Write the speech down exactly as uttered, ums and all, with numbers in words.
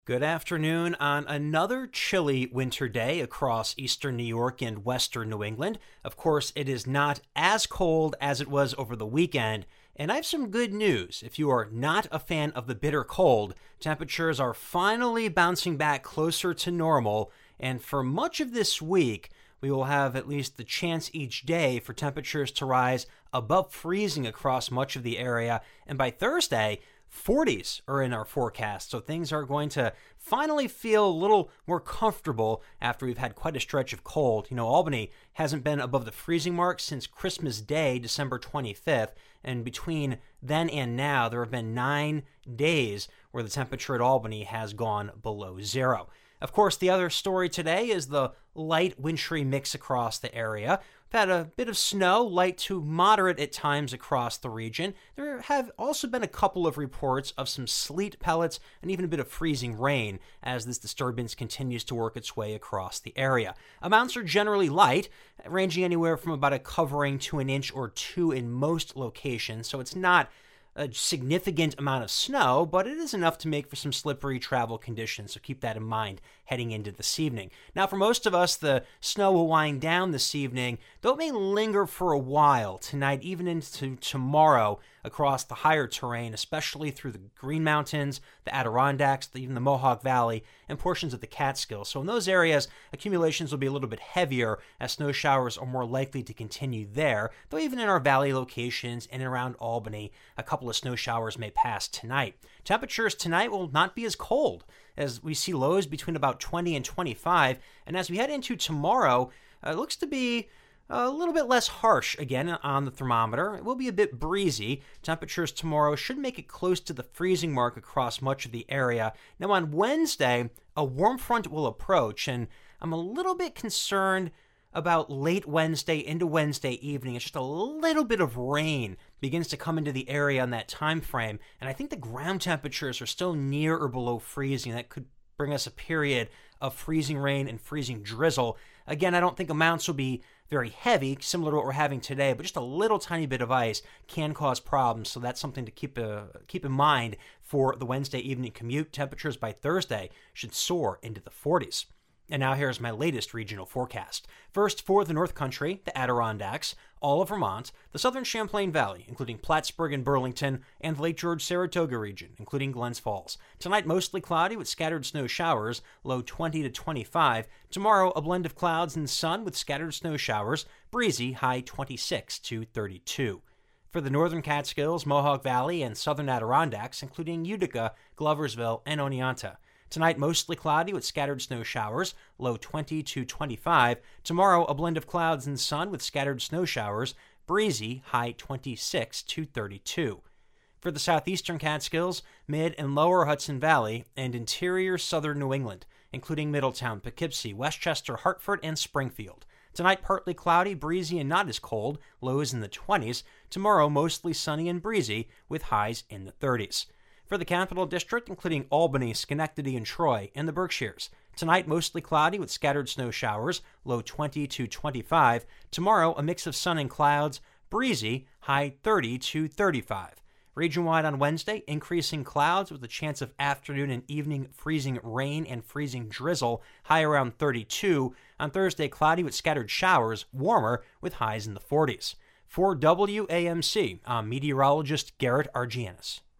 Good afternoon on another chilly winter day across eastern New York and western New England. Of course, it is not as cold as it was over the weekend, and I have some good news. If you are not a fan of the bitter cold, temperatures are finally bouncing back closer to normal, and for much of this week, we will have at least the chance each day for temperatures to rise above freezing across much of the area, and by Thursday, forties are in our forecast, so things are going to finally feel a little more comfortable after we've had quite a stretch of cold. You know, Albany hasn't been above the freezing mark since Christmas Day, December twenty-fifth, and between then and now, there have been nine days where the temperature at Albany has gone below zero. Of course, the other story today is the light wintry mix across the area. We've had a bit of snow, light to moderate at times across the region. There have also been a couple of reports of some sleet pellets and even a bit of freezing rain as this disturbance continues to work its way across the area. Amounts are generally light, ranging anywhere from about a covering to an inch or two in most locations, so it's not a significant amount of snow, but it is enough to make for some slippery travel conditions, so keep that in mind heading into this evening. Now, for most of us, the snow will wind down this evening, though it may linger for a while tonight, even into tomorrow across the higher terrain, especially through the Green Mountains, the Adirondacks, even the Mohawk Valley, and portions of the Catskills. So in those areas, accumulations will be a little bit heavier as snow showers are more likely to continue there, though even in our valley locations and around Albany, a couple of snow showers may pass tonight. Temperatures tonight will not be as cold, as we see lows between about twenty and twenty-five, and as we head into tomorrow, uh, it looks to be a little bit less harsh again on the thermometer. It will be a bit breezy. Temperatures tomorrow should make it close to the freezing mark across much of the area. Now on Wednesday, a warm front will approach, and I'm a little bit concerned about late Wednesday into Wednesday evening. It's just a little bit of rain begins to come into the area on that time frame, and I think the ground temperatures are still near or below freezing. That could bring us a period of freezing rain and freezing drizzle. Again, I don't think amounts will be very heavy, similar to what we're having today, but just a little tiny bit of ice can cause problems, so that's something to keep uh, keep in mind for the Wednesday evening commute. Temperatures by Thursday should soar into the forties. And now here's my latest regional forecast. First, for the North Country, the Adirondacks, all of Vermont, the southern Champlain Valley, including Plattsburgh and Burlington, and the Lake George-Saratoga region, including Glens Falls. Tonight, mostly cloudy with scattered snow showers, low twenty to twenty-five. Tomorrow, a blend of clouds and sun with scattered snow showers, breezy, high twenty-six to thirty-two. For the northern Catskills, Mohawk Valley, and southern Adirondacks, including Utica, Gloversville, and Oneonta. Tonight, mostly cloudy with scattered snow showers, low twenty to twenty-five. Tomorrow, a blend of clouds and sun with scattered snow showers, breezy, high twenty-six to thirty-two. For the southeastern Catskills, mid and lower Hudson Valley, and interior southern New England, including Middletown, Poughkeepsie, Westchester, Hartford, and Springfield. Tonight, partly cloudy, breezy, and not as cold, lows in the twenties. Tomorrow, mostly sunny and breezy, with highs in the thirties. For the Capital District, including Albany, Schenectady, and Troy, and the Berkshires. Tonight, mostly cloudy with scattered snow showers, low twenty to twenty-five. Tomorrow, a mix of sun and clouds, breezy, high thirty to thirty-five. Region-wide on Wednesday, increasing clouds with a chance of afternoon and evening freezing rain and freezing drizzle, high around thirty-two. On Thursday, cloudy with scattered showers, warmer with highs in the forties. For W A M C, I'm meteorologist Garrett Argianis.